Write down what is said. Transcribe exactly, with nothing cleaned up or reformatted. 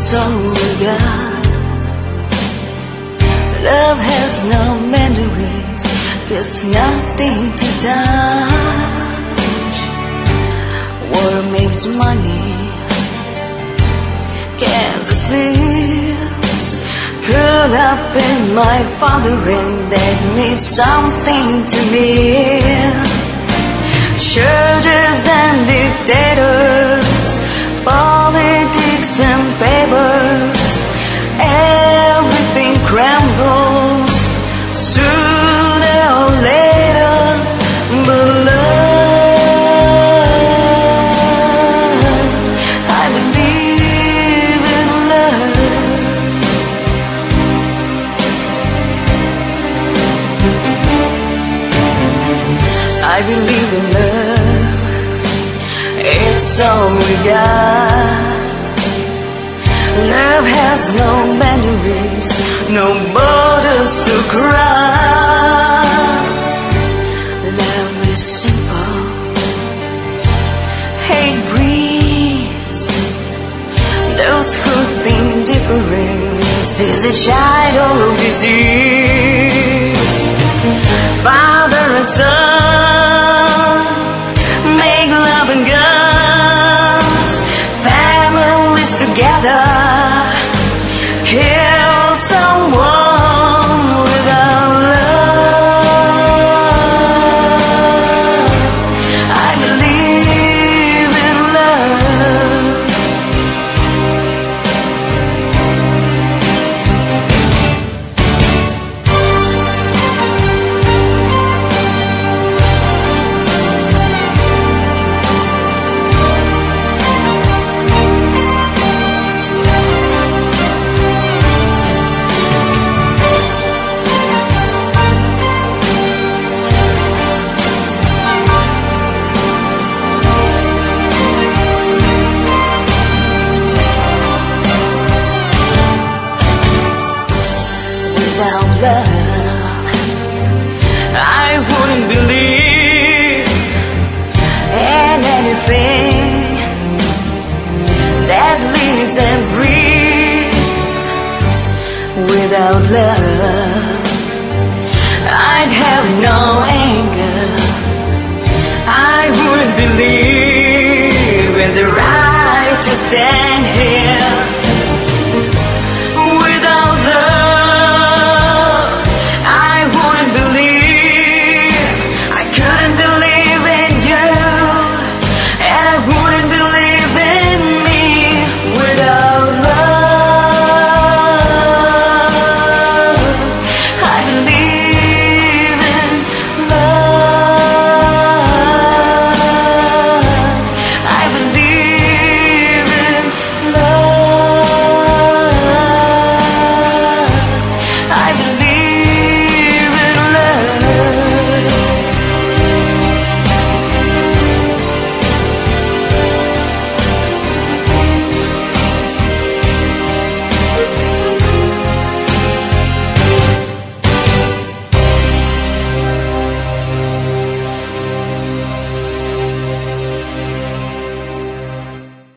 It's all we got. Love has no memories, there's nothing to touch. War makes money, Kansas lives curled up in my fathering that needs something to live. Churches and dictators, politics and favors, everything crumbles sooner or later. But love, I believe in love. I believe in love. It's all we got. Love has no boundaries, no borders to cross. Love is simple, hate breeds. Those who think different is a child of disease. Father and son make love and guns, families together. Kill someone without love. I believe in love. Without love, I wouldn't believe in anything that lives and breathes. Without love, I'd have no anger. I wouldn't believe in the right to stand.